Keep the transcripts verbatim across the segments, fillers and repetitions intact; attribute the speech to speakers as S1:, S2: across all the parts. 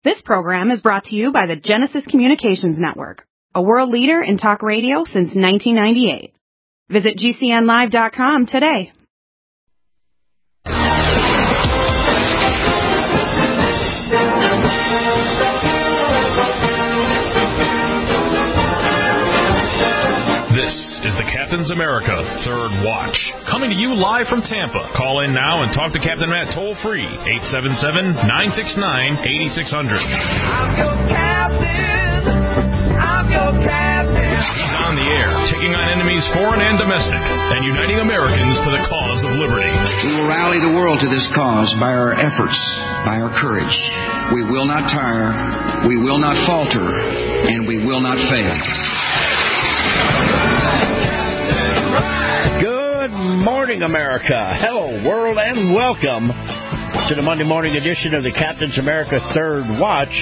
S1: This program is brought to you by the Genesis Communications Network, a world leader in talk radio since nineteen ninety-eight. Visit G C N live dot com today.
S2: This is the Captain's America Third Watch, coming to you live from Tampa. Call in now and talk to Captain Matt toll-free, eight seven seven, nine six nine, eight six zero zero.
S3: I'm your captain. I'm your captain.
S2: He's on the air, taking on enemies foreign and domestic, and uniting Americans to the cause of liberty.
S4: We will rally the world to this cause by our efforts, by our courage. We will not tire, we will not falter, and we will not fail.
S5: Good morning, America. Hello, world, and welcome to the Monday morning edition of the Captain's America Third Watch.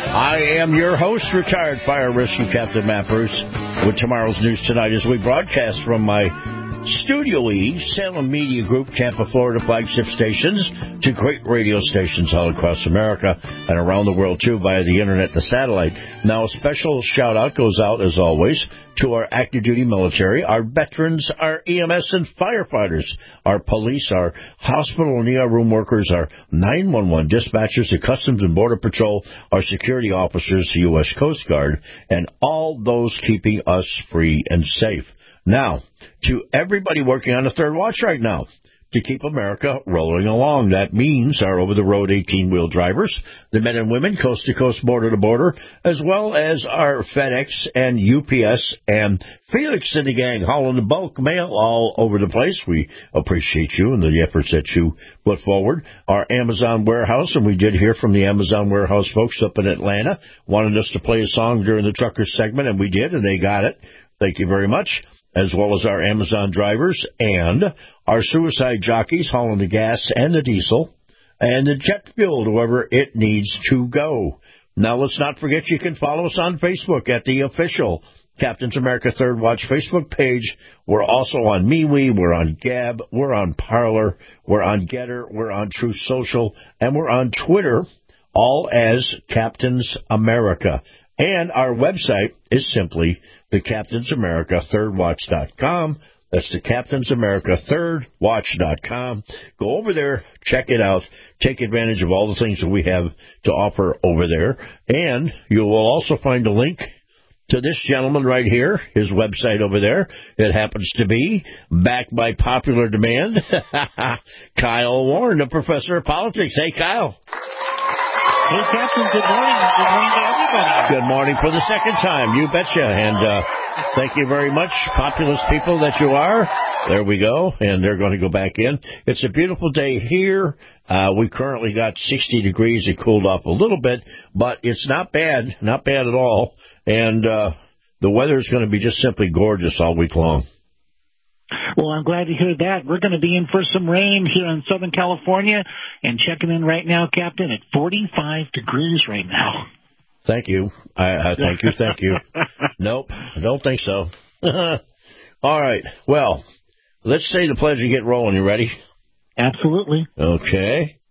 S5: I am your host, retired fire rescue Captain Matt Bruce, with tomorrow's news tonight as we broadcast from my Studio E, Salem Media Group, Tampa, Florida flagship stations, to great radio stations all across America and around the world, too, via the internet, the satellite. Now, a special shout-out goes out, as always, to our active duty military, our veterans, our E M S and firefighters, our police, our hospital and E R room workers, our nine one one dispatchers, the Customs and Border Patrol, our security officers, the U S Coast Guard, and all those keeping us free and safe. Now, to everybody working on the Third Watch right now, to keep America rolling along. That means our over-the-road eighteen-wheel drivers, the men and women coast-to-coast, border-to-border, as well as our FedEx and U P S and Felix and the gang hauling the bulk mail all over the place. We appreciate you and the efforts that you put forward. Our Amazon warehouse, and we did hear from the Amazon warehouse folks up in Atlanta, wanted us to play a song during the trucker segment, and we did, and they got it. Thank you very much. As well as our Amazon drivers and our suicide jockeys hauling the gas and the diesel and the jet fuel to wherever it needs to go. Now, let's not forget you can follow us on Facebook at the official Captain's America Third Watch Facebook page. We're also on MeWe, we're on Gab, we're on Parler, we're on Getter, we're on Truth Social, and we're on Twitter, all as Captain's America. And our website is simply the Captain's America Third Watch dot com. That's the Captain's America Third Watch dot com. Go over there, check it out, take advantage of all the things that we have to offer over there. And you will also find a link to this gentleman right here, his website over there. It happens to be, backed by popular demand, Kyle Warren, the professor of politics. Hey, Kyle.
S6: Hey, Captain, good morning. Good morning to everybody.
S5: Good morning for the second time. You betcha. And uh, thank you very much, populous people that you are. There we go. And they're going to go back in. It's a beautiful day here. Uh, we currently got sixty degrees. It cooled off a little bit, but it's not bad. Not bad at all. And uh, the weather is going to be just simply gorgeous all week long.
S6: Well, I'm glad to hear that. We're going to be in for some rain here in Southern California, and checking in right now, Captain, at forty-five degrees right now.
S5: Thank you. I, I thank you, thank you. Nope, I don't think so. All right, well, let's say the pledge and get rolling. You ready?
S6: Absolutely.
S5: Okay.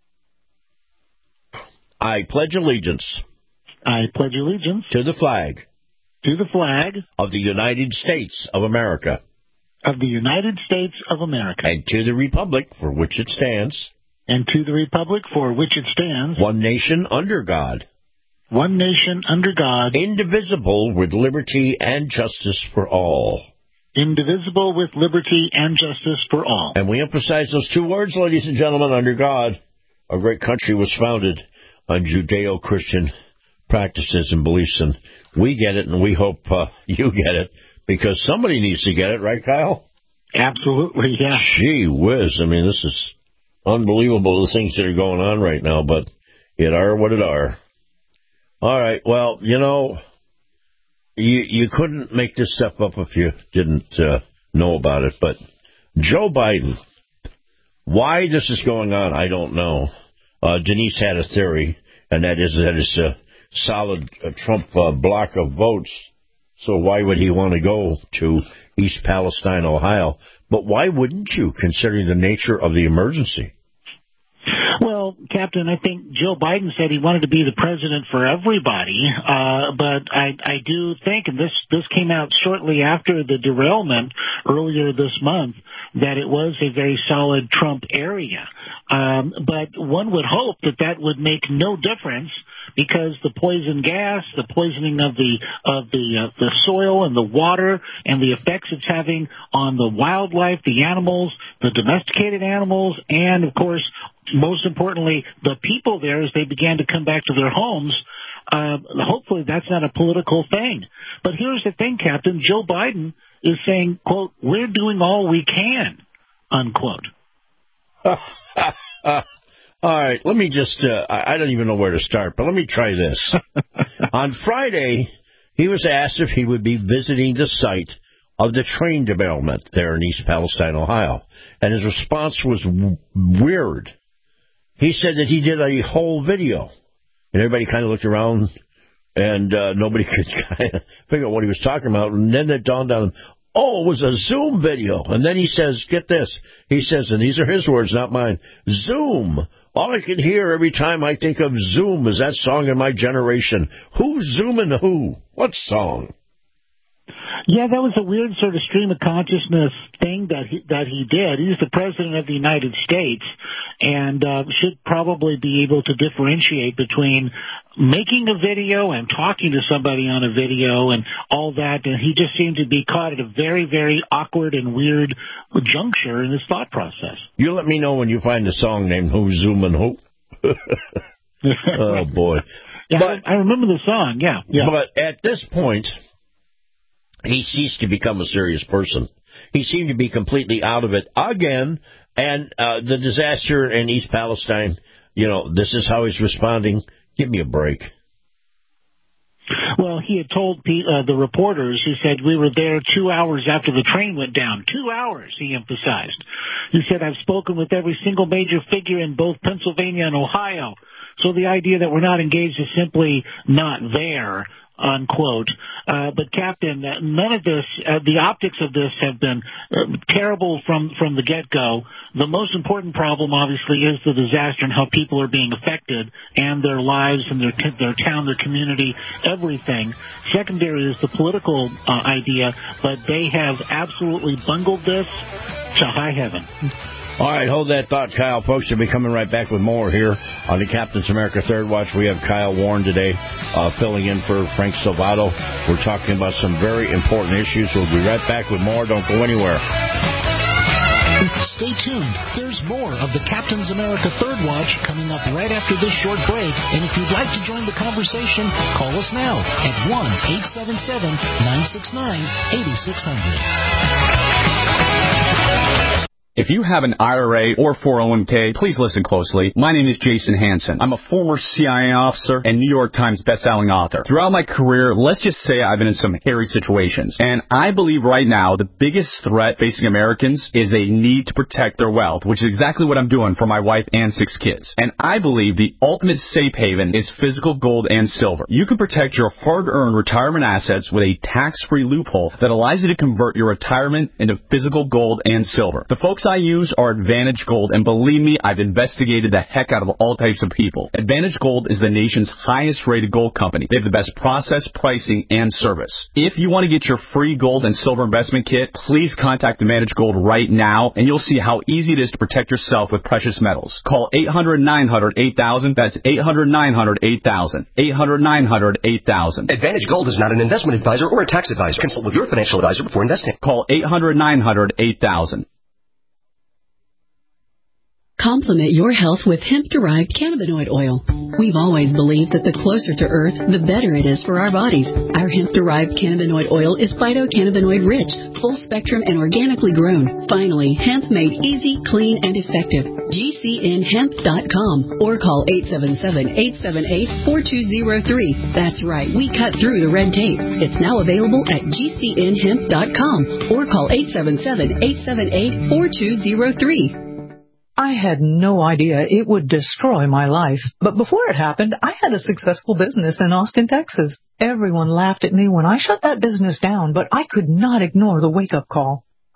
S5: I pledge allegiance.
S6: I pledge allegiance.
S5: To the flag.
S6: To the flag.
S5: Of the United States of America.
S6: Of the United States of America.
S5: And to the republic for which it stands.
S6: And to the republic for which it stands.
S5: One nation under God.
S6: One nation under God.
S5: Indivisible with liberty and justice for all.
S6: Indivisible with liberty and justice for all.
S5: And we emphasize those two words, ladies and gentlemen, under God. Our great country was founded on Judeo-Christian practices and beliefs, and we get it, and we hope uh, you get it. Because somebody needs to get it, right, Kyle?
S6: Absolutely, yeah.
S5: Gee whiz. I mean, this is unbelievable, the things that are going on right now, but it are what it are. All right, well, you know, you you couldn't make this stuff up if you didn't uh, know about it, but Joe Biden, why this is going on, I don't know. Uh, Denise had a theory, and that is that it's a solid uh, Trump uh, block of votes. So why would he want to go to East Palestine, Ohio? But why wouldn't you, considering the nature of the emergency?
S6: Well, Well, Captain, I think Joe Biden said he wanted to be the president for everybody, uh, but I, I do think, and this, this came out shortly after the derailment earlier this month, that it was a very solid Trump area. Um, but one would hope that that would make no difference, because the poison gas, the poisoning of the of the uh, the soil and the water, and the effects it's having on the wildlife, the animals, the domesticated animals, and of course, most importantly, the people there as they began to come back to their homes. Uh, hopefully, that's not a political thing. But here's the thing, Captain: Joe Biden is saying, "quote We're doing all we can," unquote.
S5: Uh, all right, let me just, uh, I don't even know where to start, but let me try this. On Friday, he was asked if he would be visiting the site of the train derailment there in East Palestine, Ohio. And his response was w- weird. He said that he did a whole video. And everybody kind of looked around, and uh, nobody could kind of figure out what he was talking about. And then it dawned on him, oh, it was a Zoom video. And then he says, get this, he says, and these are his words, not mine, Zoom. All I can hear every time I think of Zoom is that song in my generation. Who's zooming who? What song?
S6: Yeah, that was a weird sort of stream of consciousness thing that he, that he did. He's the president of the United States, and uh, should probably be able to differentiate between making a video and talking to somebody on a video and all that. And he just seemed to be caught at a very, very awkward and weird juncture in his thought process.
S5: You let me know when you find a song named Who's Zooming Who. Oh, boy.
S6: Yeah,
S5: but,
S6: I remember the song, yeah, yeah.
S5: But at this point, he ceased to become a serious person. He seemed to be completely out of it again. And uh, the disaster in East Palestine, you know, this is how he's responding. Give me a break.
S6: Well, he had told uh, the reporters, he said, we were there two hours after the train went down. Two hours, he emphasized. He said, I've spoken with every single major figure in both Pennsylvania and Ohio. So the idea that we're not engaged is simply not there, unquote. Uh, but, Captain, none of this, uh, the optics of this have been uh, terrible from, from the get-go. The most important problem, obviously, is the disaster and how people are being affected and their lives and their, their town, their community, everything. Secondary is the political uh, idea, but they have absolutely bungled this to high heaven.
S5: All right, hold that thought, Kyle. Folks, we'll be coming right back with more here on the Captain's America Third Watch. We have Kyle Warren today uh, filling in for Frank Salvato. We're talking about some very important issues. We'll be right back with more. Don't go anywhere.
S6: Stay tuned. There's more of the Captain's America Third Watch coming up right after this short break. And if you'd like to join the conversation, call us now at one eight seven seven, nine six nine, eight six zero zero.
S7: If you have an I R A or four oh one k, please listen closely. My name is Jason Hansen. I'm a former C I A officer and New York Times bestselling author. Throughout my career, let's just say I've been in some hairy situations. And I believe right now the biggest threat facing Americans is a need to protect their wealth, which is exactly what I'm doing for my wife and six kids. And I believe the ultimate safe haven is physical gold and silver. You can protect your hard-earned retirement assets with a tax-free loophole that allows you to convert your retirement into physical gold and silver. The folks I use are Advantage Gold, and believe me, I've investigated the heck out of all types of people. Advantage Gold is the nation's highest rated gold company. They have the best process, pricing, and service. If you want to get your free gold and silver investment kit, please contact Advantage Gold right now, and you'll see how easy it is to protect yourself with precious metals. Call eight hundred, nine hundred, eight thousand. That's eight hundred, nine hundred, eight thousand. eight hundred, nine hundred, eight thousand.
S8: Advantage Gold is not an investment advisor or a tax advisor. Consult with your financial advisor before investing.
S7: Call eight hundred, nine hundred, eight thousand.
S9: Complement your health with hemp-derived cannabinoid oil. We've always believed that the closer to Earth, the better it is for our bodies. Our hemp-derived cannabinoid oil is phytocannabinoid-rich, full-spectrum, and organically grown. Finally, hemp made easy, clean, and effective. G C N hemp dot com or call eight seven seven, eight seven eight, four two zero three. That's right, we cut through the red tape. It's now available at G C N hemp dot com or call eight seven seven, eight seven eight, four two zero three.
S10: I had no idea it would destroy my life. But before it happened, I had a successful business in Austin, Texas. Everyone laughed at me when I shut that business down, but I could not ignore the wake-up call.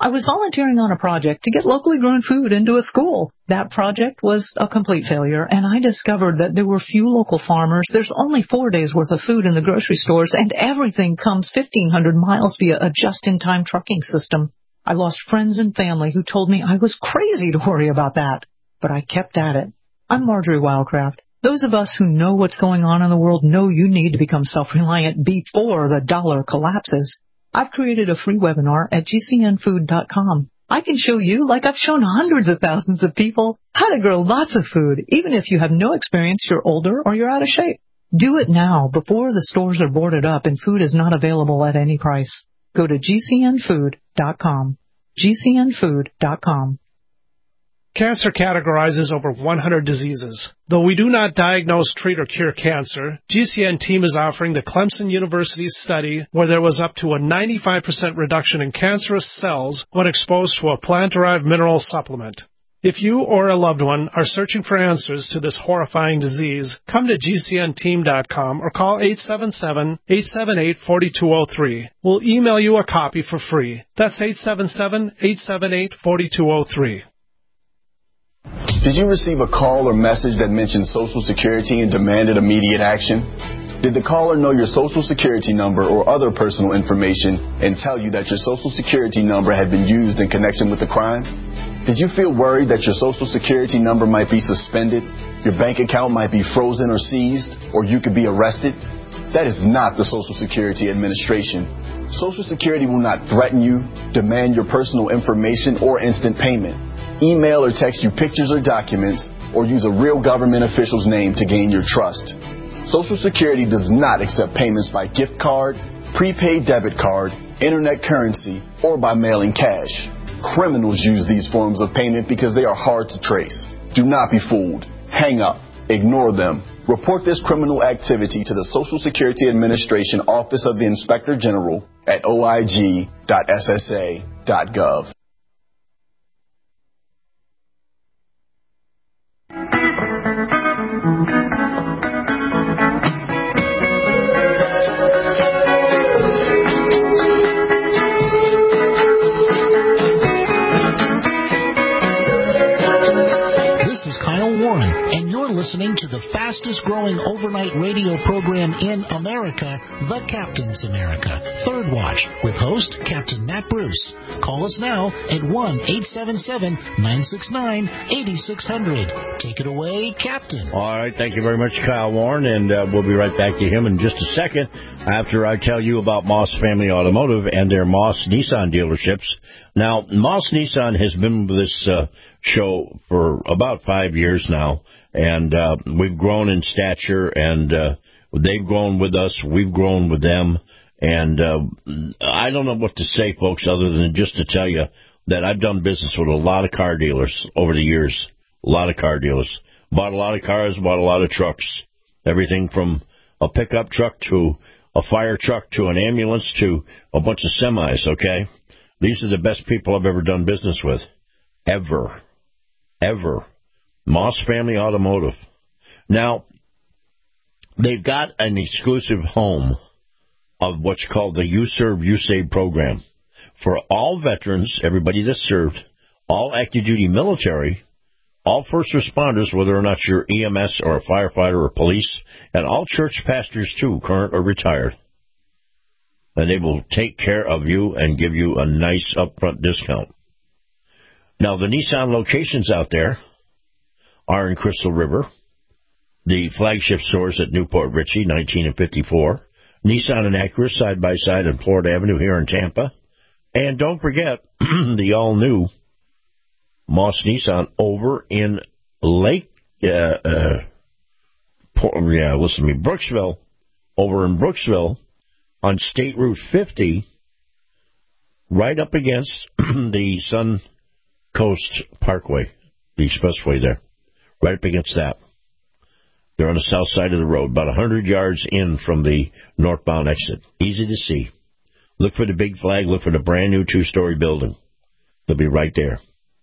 S10: I was volunteering on a project to get locally grown food into a school. That project was a complete failure, and I discovered that there were few local farmers. There's only four days' worth of food in the grocery stores, and everything comes fifteen hundred miles via a just-in-time trucking system. I lost friends and family who told me I was crazy to worry about that, but I kept at it. I'm Marjorie Wildcraft. Those of us who know what's going on in the world know you need to become self-reliant before the dollar collapses. I've created a free webinar at G C N food dot com. I can show you, like I've shown hundreds of thousands of people, how to grow lots of food, even if you have no experience, you're older, or you're out of shape. Do it now before the stores are boarded up and food is not available at any price. Go to G C N food dot com. G C N food dot com.
S11: Cancer categorizes over one hundred diseases. Though we do not diagnose, treat, or cure cancer, G C N team is offering the Clemson University study where there was up to a ninety-five percent reduction in cancerous cells when exposed to a plant-derived mineral supplement. If you or a loved one are searching for answers to this horrifying disease, come to G C N team dot com or call eight seven seven, eight seven eight, four two zero three. We'll email you a copy for free. That's eight seven seven, eight seven eight, four two zero three.
S12: Did you receive a call or message that mentioned Social Security and demanded immediate action? Did the caller know your Social Security number or other personal information and tell you that your Social Security number had been used in connection with the crime? Did you feel worried that your Social Security number might be suspended, your bank account might be frozen or seized, or you could be arrested? That is not the Social Security Administration. Social Security will not threaten you, demand your personal information, or instant payment. Email or text you pictures or documents, or use a real government official's name to gain your trust. Social Security does not accept payments by gift card, prepaid debit card, internet currency, or by mailing cash. Criminals use these forms of payment because they are hard to trace. Do not be fooled. Hang up. Ignore them. Report this criminal activity to the Social Security Administration Office of the Inspector General at O I G dot S S A dot gov.
S13: Listening to the fastest growing overnight radio program in America, The Captain's America, Third Watch, with host Captain Matt Bruce. Call us now at one eight seven seven, nine six nine, eight six zero zero. Take it away, Captain.
S5: All right, thank you very much, Kyle Warren, and uh, we'll be right back to him in just a second after I tell you about Moss Family Automotive and their Moss Nissan dealerships. Now, Moss Nissan has been with this uh, show for about five years now. And uh, we've grown in stature, and uh, they've grown with us. We've grown with them. And uh, I don't know what to say, folks, other than just to tell you that I've done business with a lot of car dealers over the years, a lot of car dealers. Bought a lot of cars, bought a lot of trucks, everything from a pickup truck to a fire truck to an ambulance to a bunch of semis, okay? These are the best people I've ever done business with, ever, ever. Moss Family Automotive. Now, they've got an exclusive home of what's called the You Serve, You Save program. For all veterans, everybody that's served, all active duty military, all first responders, whether or not you're E M S or a firefighter or police, and all church pastors too, current or retired. And they will take care of you and give you a nice upfront discount. Now, the Nissan locations out there are in Crystal River, the flagship stores at Newport Richie, nineteen and fifty-four, Nissan and Acura side-by-side on Florida Avenue here in Tampa, and don't forget the all-new Moss Nissan over in Lake, uh, uh, Port, yeah, listen to me, Brooksville, over in Brooksville on State Route fifty, right up against the Sun Coast Parkway, the expressway there. Right up against that. They're on the south side of the road, about one hundred yards in from the northbound exit. Easy to see. Look for the big flag. Look for the brand-new two-story building. They'll be right there.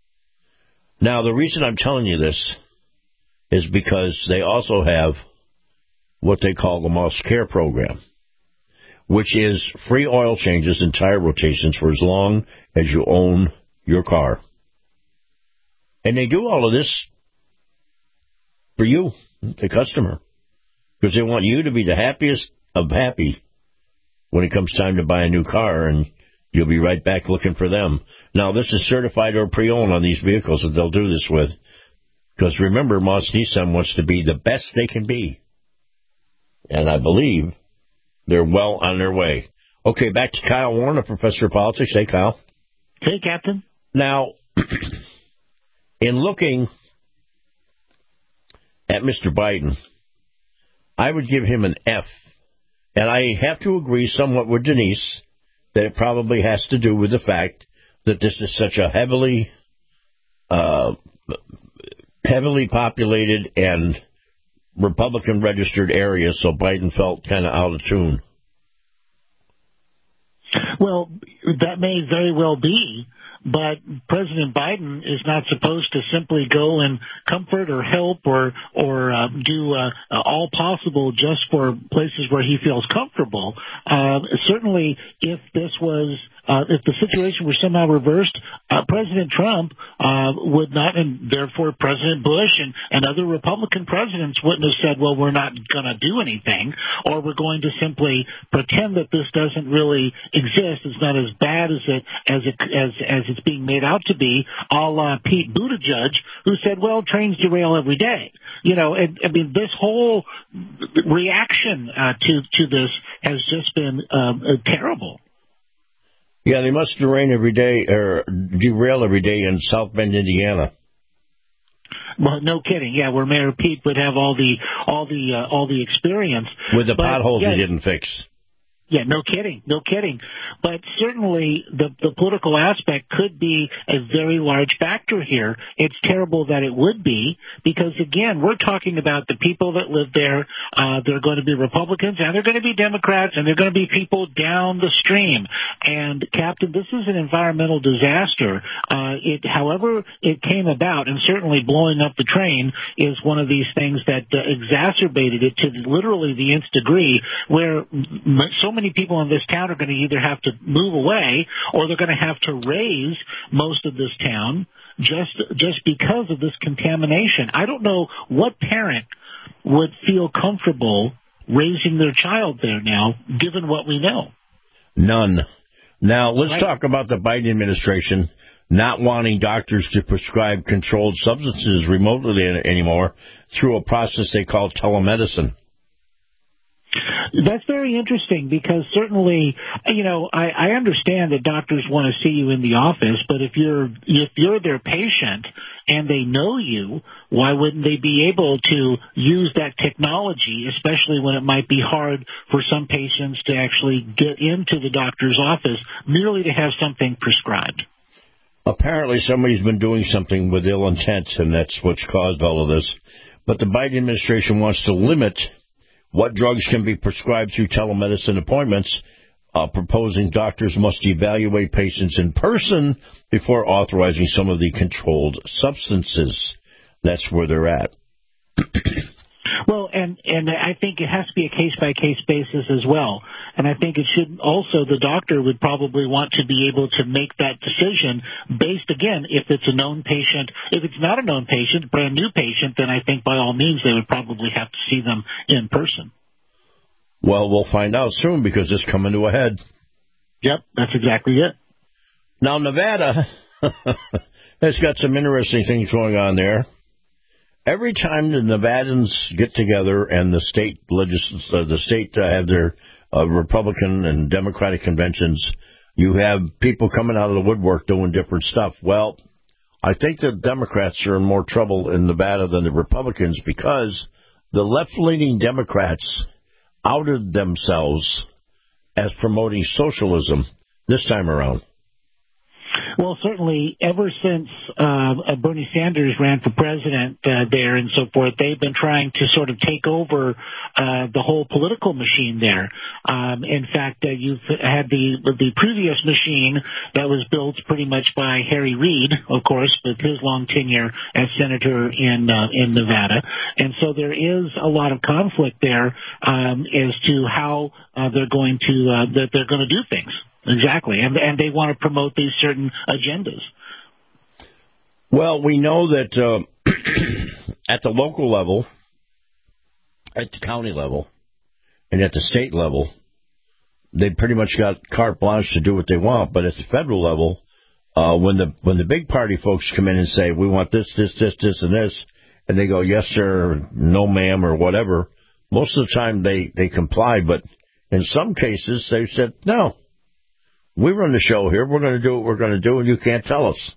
S5: Now, the reason I'm telling you this is because they also have what they call the Moss Care program, which is free oil changes and tire rotations for as long as you own your car. And they do all of this for you, the customer, because they want you to be the happiest of happy when it comes time to buy a new car, and you'll be right back looking for them. Now, this is certified or pre-owned on these vehicles that they'll do this with, because remember, Moss Nissan wants to be the best they can be. And I believe they're well on their way. Okay, back to Kyle Warner, Professor of Politics. Hey, Kyle.
S6: Hey, Captain.
S5: Now, in looking at Mister Biden, I would give him an F. And I have to agree somewhat with Denise that it probably has to do with the fact that this is such a heavily, uh, heavily populated and Republican-registered area, so Biden felt kind of out of tune.
S6: Well, that may very well be, but President Biden is not supposed to simply go and comfort or help or or uh, do uh, all possible just for places where he feels comfortable. Uh, certainly, if this was uh, if the situation were somehow reversed, uh, President Trump uh, would not, and therefore President Bush and, and other Republican presidents wouldn't have said, well, we're not going to do anything, or we're going to simply pretend that this doesn't really exist. It's not as bad as it as it as as it's being made out to be, a la Pete Buttigieg, who said, well, trains derail every day. You know, and, I mean, this whole reaction uh, to, to this has just been um, uh, terrible.
S5: Yeah, they must derail every day, or derail every day in South Bend, Indiana.
S6: Well, no kidding. Yeah, where Mayor Pete would have all the all the uh, all the experience
S5: with the
S6: but,
S5: potholes
S6: yeah,
S5: he didn't fix.
S6: Yeah, no kidding, no kidding. But certainly the, the political aspect could be a very large factor here. It's terrible that it would be because, again, we're talking about the people that live there. Uh, they're going to be Republicans and they're going to be Democrats and they're going to be people down the stream. And, Captain, this is an environmental disaster. Uh, it, however it came about, and certainly blowing up the train is one of these things that uh, exacerbated it to literally the nth degree, where so many many people in this town are going to either have to move away or they're going to have to raise most of this town just just because of this contamination. I don't know what parent would feel comfortable raising their child there now, given what we know.
S5: None. Now, let's
S6: right.
S5: talk about the Biden administration not wanting doctors to prescribe controlled substances remotely anymore through a process they call telemedicine.
S6: That's very interesting because certainly, you know, I, I understand that doctors want to see you in the office, but if you're if you're their patient and they know you, why wouldn't they be able to use that technology, especially when it might be hard for some patients to actually get into the doctor's office merely to have something prescribed?
S5: Apparently somebody's been doing something with ill intent, and that's what's caused all of this. But the Biden administration wants to limit what drugs can be prescribed through telemedicine appointments, uh, proposing doctors must evaluate patients in person before authorizing some of the controlled substances. That's where they're at.
S6: Well, and, and I think it has to be a case-by-case basis as well. And I think it should also, the doctor would probably want to be able to make that decision based, again, if it's a known patient. If it's not a known patient, brand new patient, then I think by all means they would probably have to see them in person.
S5: Well, we'll find out soon because it's coming to a head.
S6: Yep, that's exactly it.
S5: Now, Nevada has got some interesting things going on there. Every time the Nevadans get together and the state legis- uh, the state uh, have their uh, Republican and Democratic conventions, you have people coming out of the woodwork doing different stuff. Well, I think the Democrats are in more trouble in Nevada than the Republicans because the left-leaning Democrats outed themselves as promoting socialism this time around.
S6: Well, certainly, ever since uh, Bernie Sanders ran for president uh, there and so forth, they've been trying to sort of take over uh, the whole political machine there. Um, in fact, uh, you've had the the previous machine that was built pretty much by Harry Reid, of course, with his long tenure as senator in uh, in Nevada, and so there is a lot of conflict there um, as to how uh, they're going to uh, that they're going to do things. Exactly, and and they want to promote these certain agendas.
S5: Well, we know that uh, at the local level, at the county level, and at the state level, they pretty much got carte blanche to do what they want. But at the federal level, uh, when the when the big party folks come in and say, we want this, this, this, this, and this, and they go, yes, sir, no, ma'am, or whatever, most of the time they, they comply. But in some cases, they said, no. We run the show here. We're going to do what we're going to do, and you can't tell us.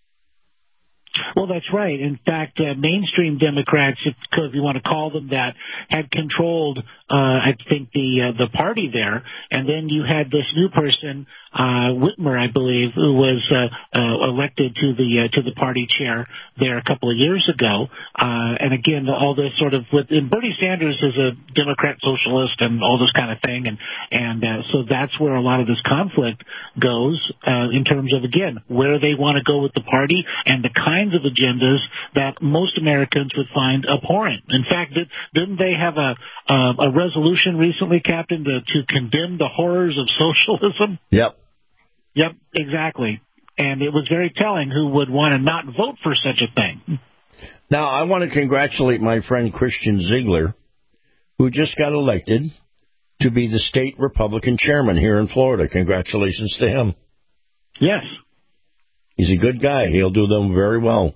S6: Well, that's right. In fact, uh, mainstream Democrats, if, if you want to call them that, had controlled, uh, I think, the uh, the party there. And then you had this new person, uh, Whitmer, I believe, who was uh, uh, elected to the uh, to the party chair there a couple of years ago. Uh, and again, all this sort of with and Bernie Sanders is a Democrat socialist and all this kind of thing, and and uh, so that's where a lot of this conflict goes uh, in terms of again where they want to go with the party and the kinds of agendas that most Americans would find abhorrent. In fact, did, didn't they have a uh, a resolution recently, Captain, to, to condemn the horrors of socialism?
S5: Yep.
S6: Yep, exactly. And it was very telling who would want to not vote for such a thing.
S5: Now, I want to congratulate my friend Christian Ziegler, who just got elected to be the state Republican chairman here in Florida. Congratulations to him.
S6: Yes.
S5: He's a good guy. He'll do them very well.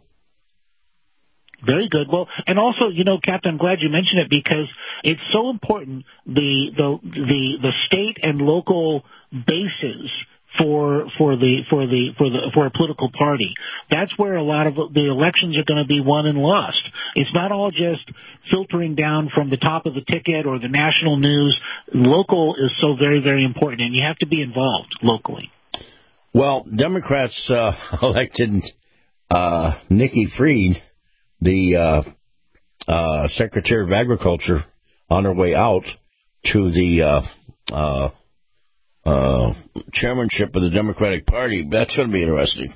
S6: Very good. Well, and also, you know, Captain, I'm glad you mentioned it because it's so important, the the the, the state and local bases for for the for the for the for a political party. That's where a lot of the elections are going to be won and lost. It's not all just filtering down from the top of the ticket or the national news. Local is so very, very important, and you have to be involved locally.
S5: Well, Democrats uh, elected uh, Nikki Fried, the uh, uh, Secretary of Agriculture, on her way out to the uh, uh, uh, chairmanship of the Democratic Party. That's going to be interesting.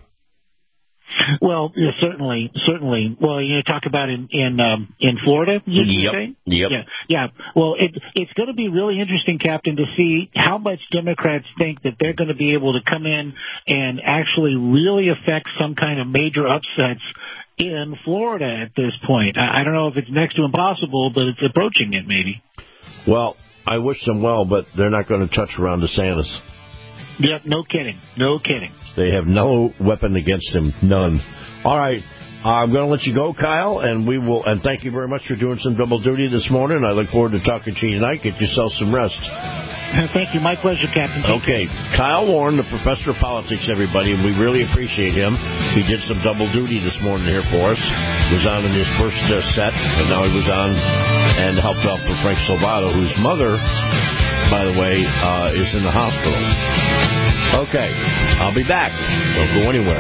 S6: Well, yeah, certainly, certainly. Well, you know, talk about in in um, in Florida. You
S5: yep.
S6: say?
S5: Yep.
S6: Yeah. Yeah. Well, it, it's going to be really interesting, Captain, to see how much Democrats think that they're going to be able to come in and actually really affect some kind of major upsets in Florida at this point. I, I don't know if it's next to impossible, but it's approaching it, maybe.
S5: Well, I wish them well, but they're not going to touch Ron DeSantis.
S6: Yep. No kidding. No kidding.
S5: They have no weapon against him, none. All right, I'm going to let you go, Kyle, and we will. And thank you very much for doing some double duty this morning. I look forward to talking to you tonight. Get yourself some rest.
S6: Thank you. My pleasure, Captain.
S5: Okay, Kyle Warren, the professor of politics, everybody, and we really appreciate him. He did some double duty this morning here for us. He was on in his first uh, set, and now he was on and helped out for Frank Salvato, whose mother, by the way, uh, is in the hospital. Okay, I'll be back. Don't go anywhere.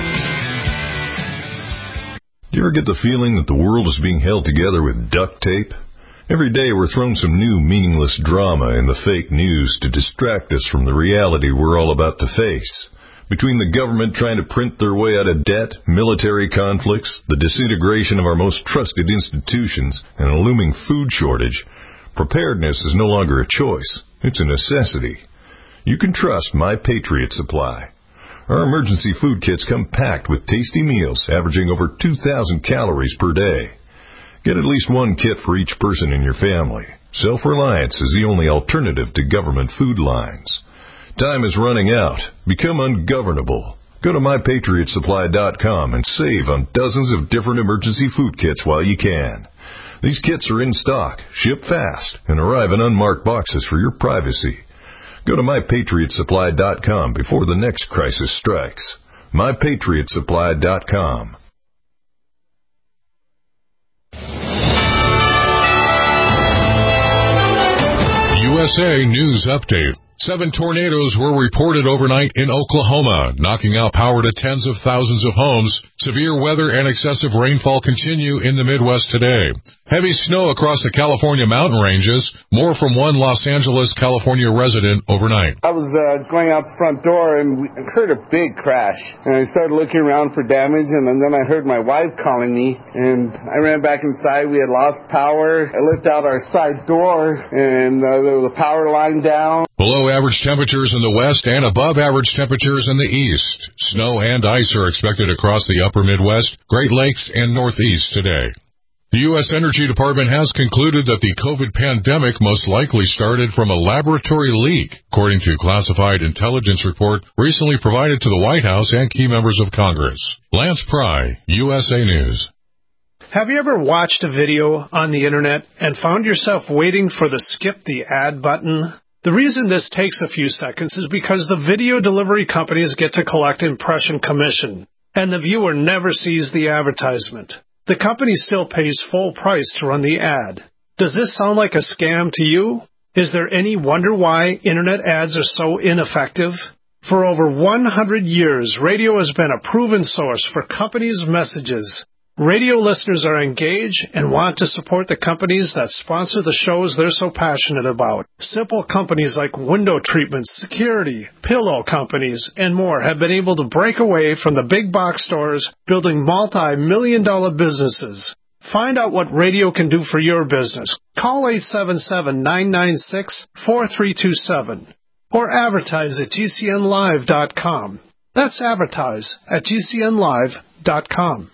S14: Do you ever get the feeling that the world is being held together with duct tape? Every day we're thrown some new meaningless drama in the fake news to distract us from the reality we're all about to face. Between the government trying to print their way out of debt, military conflicts, the disintegration of our most trusted institutions, and a looming food shortage, preparedness is no longer a choice. It's a necessity. You can trust My Patriot Supply. Our emergency food kits come packed with tasty meals averaging over two thousand calories per day. Get at least one kit for each person in your family. Self-reliance is the only alternative to government food lines. Time is running out. Become ungovernable. Go to my patriot supply dot com and save on dozens of different emergency food kits while you can. These kits are in stock, ship fast, and arrive in unmarked boxes for your privacy. Go to my patriot supply dot com before the next crisis strikes. my patriot supply dot com.
S15: U S A News Update.
S14: Seven tornadoes were reported overnight in Oklahoma, knocking out power to tens of thousands of homes. Severe weather and excessive rainfall continue in the Midwest today. Heavy snow across the California mountain ranges. More from one Los Angeles, California resident overnight.
S15: I was uh, going out the front door and we heard a big crash. And I started looking around for damage, and then I heard my wife calling me. And I ran back inside. We had lost power. I looked out our side door, and uh, there was a power line down.
S14: Below average temperatures in the west and above average temperatures in the east. Snow and ice are expected across the upper Midwest, Great Lakes, and Northeast today. The U S Energy Department has concluded that the COVID pandemic most likely started from a laboratory leak, according to classified intelligence report recently provided to the White House and key members of Congress. Lance Pry, U S A News.
S11: Have you ever watched a video on the internet and found yourself waiting for the skip the ad button? The reason this takes a few seconds is because the video delivery companies get to collect impression commission, and the viewer never sees the advertisement. The company still pays full price to run the ad. Does this sound like a scam to you? Is there any wonder why internet ads are so ineffective? For over one hundred years, radio has been a proven source for companies' messages. Radio listeners are engaged and want to support the companies that sponsor the shows they're so passionate about. Simple companies like window treatments, security, pillow companies, and more have been able to break away from the big box stores, building multi-million dollar businesses. Find out what radio can do for your business. Call eight seven seven, nine nine six, four three two seven or advertise at G C N live dot com. That's advertise at G C N live dot com.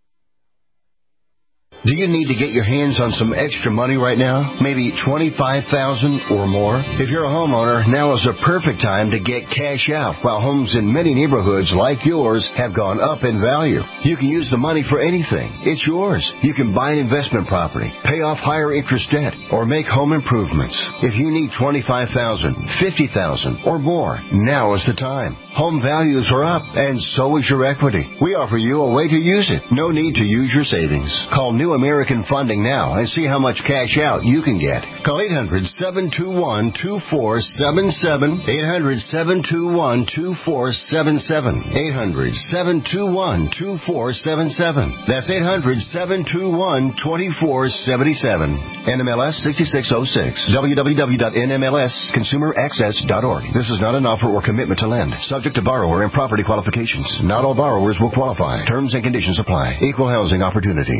S16: Do you need to get your hands on some extra money right now? Maybe twenty-five thousand dollars or more? If you're a homeowner, now is a perfect time to get cash out while homes in many neighborhoods like yours have gone up in value. You can use the money for anything. It's yours. You can buy an investment property, pay off higher interest debt, or make home improvements. If you need twenty-five thousand dollars, fifty thousand dollars or more, now is the time. Home values are up, and so is your equity. We offer you a way to use it. No need to use your savings. Call New American Funding now and see how much cash out you can get. Call eight hundred, seven two one, two four seven seven, eight hundred, seven two one, two four seven seven, eight hundred, seven two one, two four seven seven. That's eight hundred, seven two one, two four seven seven. N M L S sixty-six oh six. w w w dot n m l s consumer access dot org. This is not an offer or commitment to lend. Subject to borrower and property qualifications. Not all borrowers will qualify. Terms and conditions apply. Equal housing opportunity.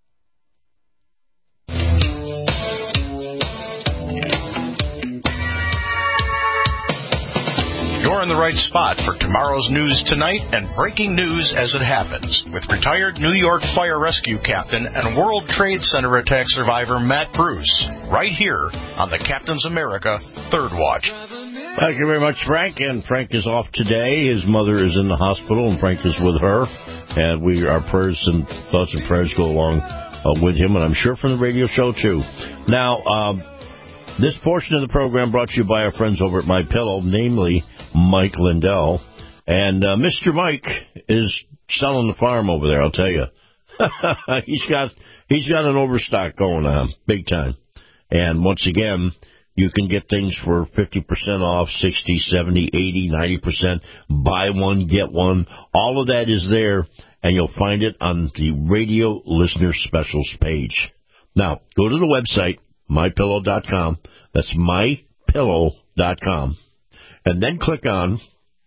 S17: You're in the right spot for tomorrow's news tonight and breaking news as it happens with retired New York Fire Rescue Captain and World Trade Center attack survivor Matt Bruce, right here on the Captain's America Third Watch.
S5: Thank you very much, Frank. And Frank is off today. His mother is in the hospital, and Frank is with her. And we, our prayers and thoughts and prayers go along uh, with him, and I'm sure from the radio show, too. Now, um, this portion of the program brought to you by our friends over at MyPillow, namely Mike Lindell. And uh, Mister Mike is selling the farm over there, I'll tell you. he's got he's got an overstock going on, big time. And once again, you can get things for fifty percent off, sixty, seventy, eighty, ninety percent. Buy one, get one. All of that is there, and you'll find it on the Radio Listener Specials page. Now, go to the website, my pillow dot com. That's my pillow dot com. And then click on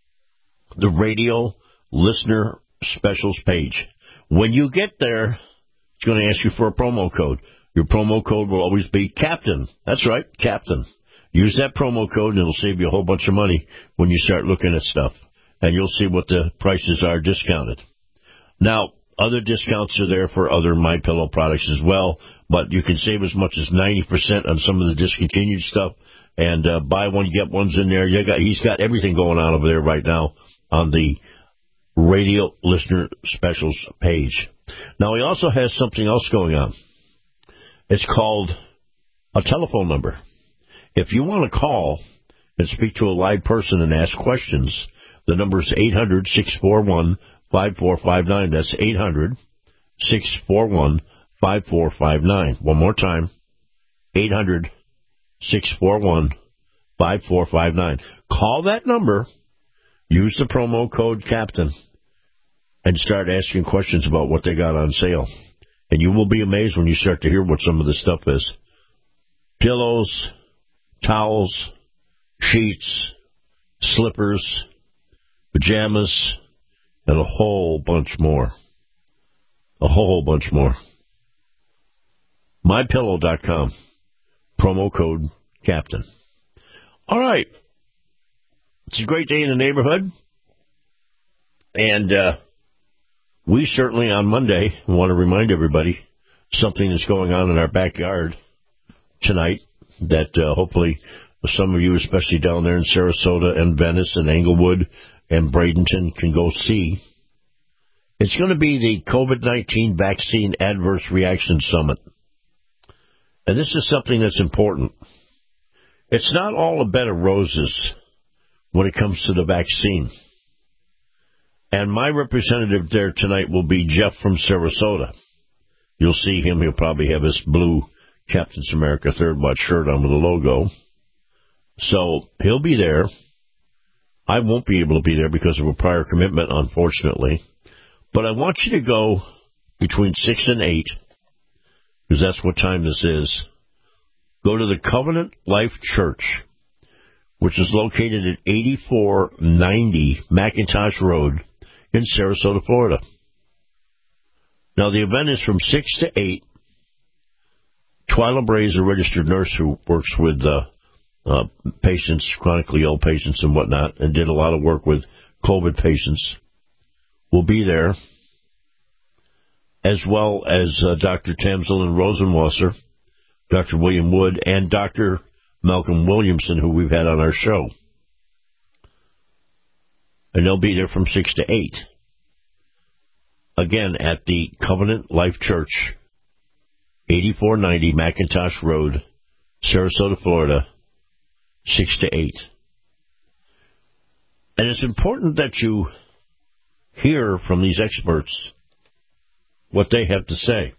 S5: the Radio Listener Specials page. When you get there, it's going to ask you for a promo code. Your promo code will always be Captain. That's right, Captain. Use that promo code, and it'll save you a whole bunch of money when you start looking at stuff. And you'll see what the prices are discounted. Now, other discounts are there for other MyPillow products as well, but you can save as much as ninety percent on some of the discontinued stuff. And uh, buy one, get one's in there. You got, he's got everything going on over there right now on the Radio Listener Specials page. Now, he also has something else going on. It's called a telephone number. If you want to call and speak to a live person and ask questions, the number is eight hundred, six four one, five four five nine. That's eight hundred, six four one, five four five nine. One more time, eight hundred, six four one, five four five nine. Call that number, use the promo code CAPTAIN, and start asking questions about what they got on sale. And you will be amazed when you start to hear what some of this stuff is. Pillows, towels, sheets, slippers, pajamas, and a whole bunch more. A whole bunch more. my pillow dot com. Promo code CAPTAIN. All right. It's a great day in the neighborhood. And uh, we certainly on Monday want to remind everybody something that's going on in our backyard tonight that uh, hopefully some of you, especially down there in Sarasota and Venice and Englewood and Bradenton, can go see. It's going to be the COVID nineteen Vaccine Adverse Reaction Summit. And this is something that's important. It's not all a bed of roses when it comes to the vaccine. And my representative there tonight will be Jeff from Sarasota. You'll see him. He'll probably have his blue Captain's America Third Watch shirt on with the logo. So he'll be there. I won't be able to be there because of a prior commitment, unfortunately. But I want you to go between six and eight, because that's what time this is. Go to the Covenant Life Church, which is located at eighty-four ninety McIntosh Road in Sarasota, Florida. Now, the event is from six to eight. Twyla Bray is a registered nurse who works with uh, uh, patients, chronically ill patients and whatnot, and did a lot of work with COVID patients. Will be there, as well as uh, Doctor Tamsel and Rosenwasser, Doctor William Wood, and Doctor Malcolm Williamson, who we've had on our show. And they'll be there from six to eight. Again, at the Covenant Life Church, eighty-four ninety McIntosh Road, Sarasota, Florida, six to eight. And it's important that you hear from these experts what they have to say,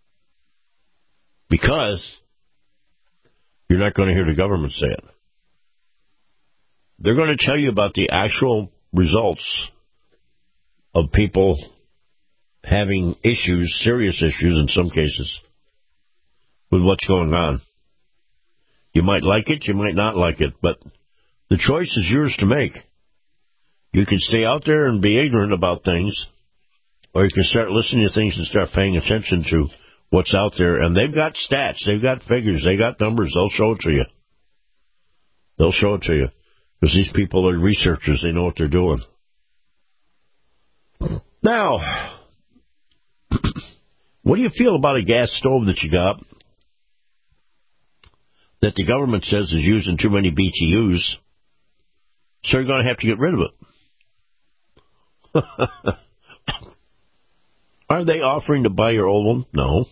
S5: because you're not going to hear the government say it. They're going to tell you about the actual results of people having issues, serious issues in some cases, with what's going on. You might like it, you might not like it, but the choice is yours to make. You can stay out there and be ignorant about things, or you can start listening to things and start paying attention to what's out there. And they've got stats, they've got figures, they got numbers. They'll show it to you. They'll show it to you. Because these people are researchers. They know what they're doing. Now, what do you feel about a gas stove that you got that the government says is using too many B T Us, so you're going to have to get rid of it? Are they offering to buy your old one? No.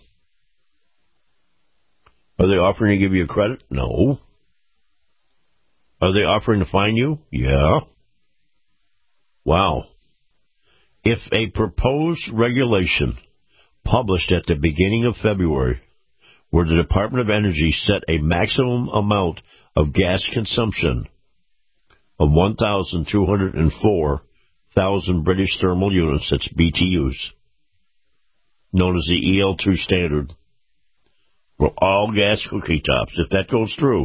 S5: Are they offering to give you a credit? No. Are they offering to fine you? Yeah. Wow. If a proposed regulation published at the beginning of February, where the Department of Energy set a maximum amount of gas consumption of one thousand two hundred four thousand British thermal units, that's B T Us, known as the E L two standard, for all gas cookie tops, if that goes through,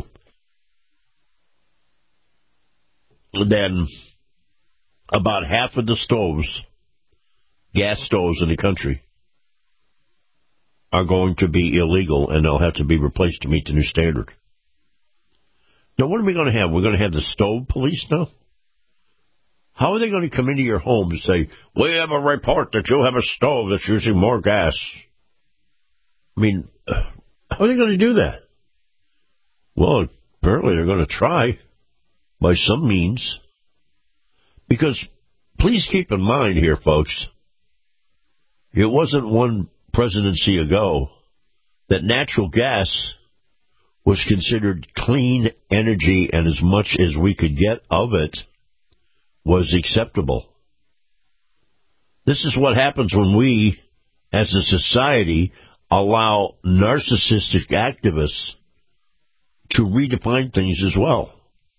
S5: then about half of the stoves, gas stoves in the country, are going to be illegal, and they'll have to be replaced to meet the new standard. Now, what are we going to have? We're going to have the stove police now? How are they going to come into your home and say, we have a report that you have a stove that's using more gas? I mean, how are they going to do that? Well, apparently they're going to try by some means. Because please keep in mind here, folks, it wasn't one presidency ago that natural gas was considered clean energy, and as much as we could get of it was acceptable. This is what happens when we, as a society, allow narcissistic activists to redefine things as well.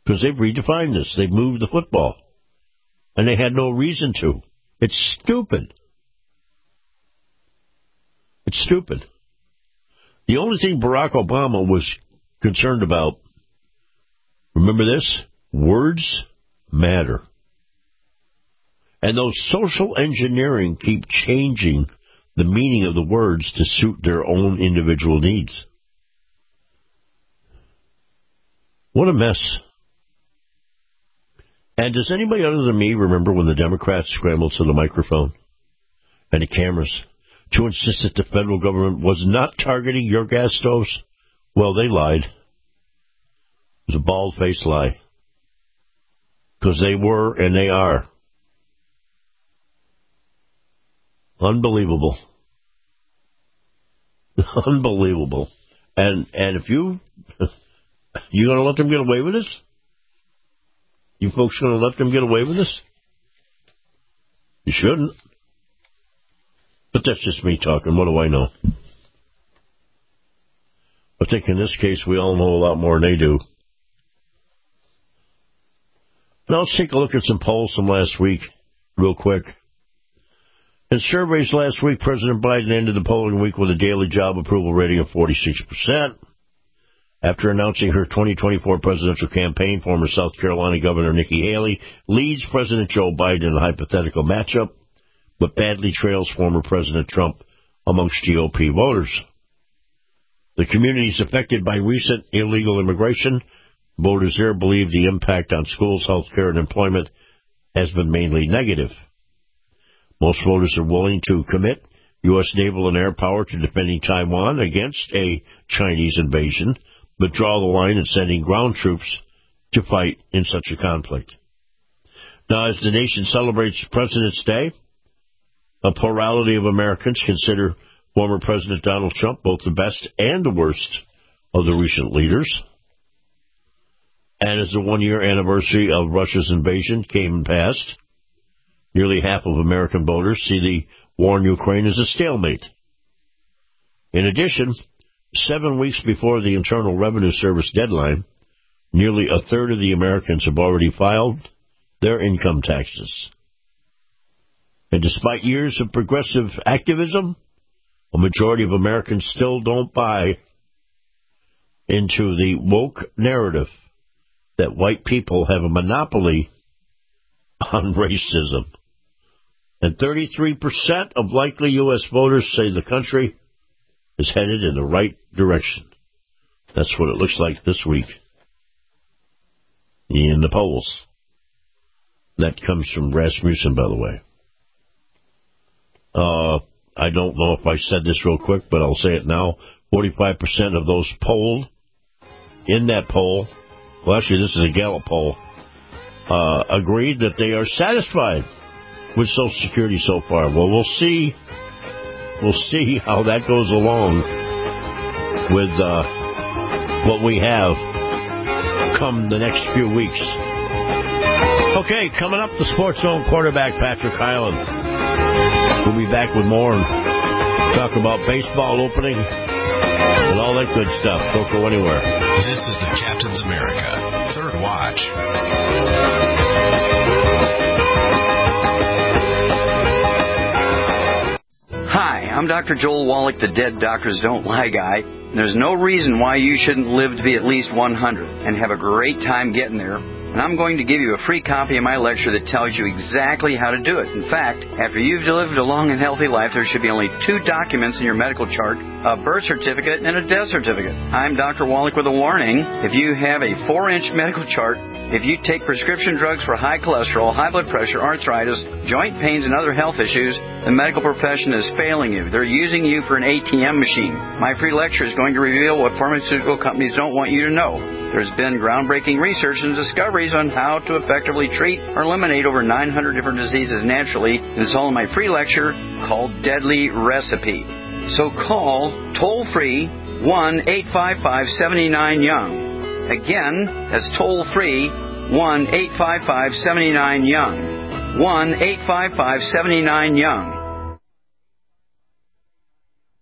S5: Because they've redefined this. They've moved the football. And they had no reason to. It's stupid. It's stupid. The only thing Barack Obama was concerned about, remember this? Words matter. And those social engineering keep changing the meaning of the words to suit their own individual needs. What a mess. And does anybody other than me remember when the Democrats scrambled to the microphone and the cameras to insist that the federal government was not targeting your gas stoves? Well, they lied. It was a bald-faced lie. Because they were and they are. Unbelievable. Unbelievable. And and if you... You going to let them get away with this? You folks going to let them get away with this? You shouldn't. But that's just me talking. What do I know? I think in this case we all know a lot more than they do. Now let's take a look at some polls from last week real quick. In surveys last week, President Biden ended the polling week with a daily job approval rating of forty-six percent. After announcing her twenty twenty-four presidential campaign, former South Carolina Governor Nikki Haley leads President Joe Biden in a hypothetical matchup, but badly trails former President Trump amongst G O P voters. The communities affected by recent illegal immigration, voters there believe the impact on schools, health care, and employment has been mainly negative. Most voters are willing to commit U S naval and air power to defending Taiwan against a Chinese invasion, but draw the line in sending ground troops to fight in such a conflict. Now, as the nation celebrates President's Day, a plurality of Americans consider former President Donald Trump both the best and the worst of the recent leaders. And as the one-year anniversary of Russia's invasion came and passed, nearly half of American voters see the war in Ukraine as a stalemate. In addition, seven weeks before the Internal Revenue Service deadline, nearly a third of the Americans have already filed their income taxes. And despite years of progressive activism, a majority of Americans still don't buy into the woke narrative that white people have a monopoly on racism. And thirty-three percent of likely U S voters say the country is headed in the right direction. That's what it looks like this week in the polls. That comes from Rasmussen, by the way. Uh, I don't know if I said this real quick, but I'll say it now. forty-five percent of those polled in that poll, well, actually, this is a Gallup poll, uh, agreed that they are satisfied with Social Security so far. Well, we'll see. We'll see how that goes along with uh, what we have come the next few weeks. Okay, coming up, the Sports Zone quarterback, Patrick Hyland. We'll be back with more and talk about baseball opening and all that good stuff. Don't go anywhere.
S17: This is the Captain's America Third Watch.
S18: Hi, I'm Doctor Joel Wallach, the Dead Doctors Don't Lie guy. There's no reason why you shouldn't live to be at least one hundred and have a great time getting there. And I'm going to give you a free copy of my lecture that tells you exactly how to do it. In fact, after you've lived a long and healthy life, there should be only two documents in your medical chart, a birth certificate and a death certificate. I'm Doctor Wallach with a warning. If you have a four-inch medical chart, if you take prescription drugs for high cholesterol, high blood pressure, arthritis, joint pains, and other health issues, the medical profession is failing you. They're using you for an A T M machine. My free lecture is going to reveal what pharmaceutical companies don't want you to know. There's been groundbreaking research and discoveries on how to effectively treat or eliminate over nine hundred different diseases naturally, and it's all in my free lecture called Deadly Recipe. So call toll-free one eight five five, seven nine, young. Again, that's toll-free one eight five five, seven nine, young. one eight five five, seven nine, young.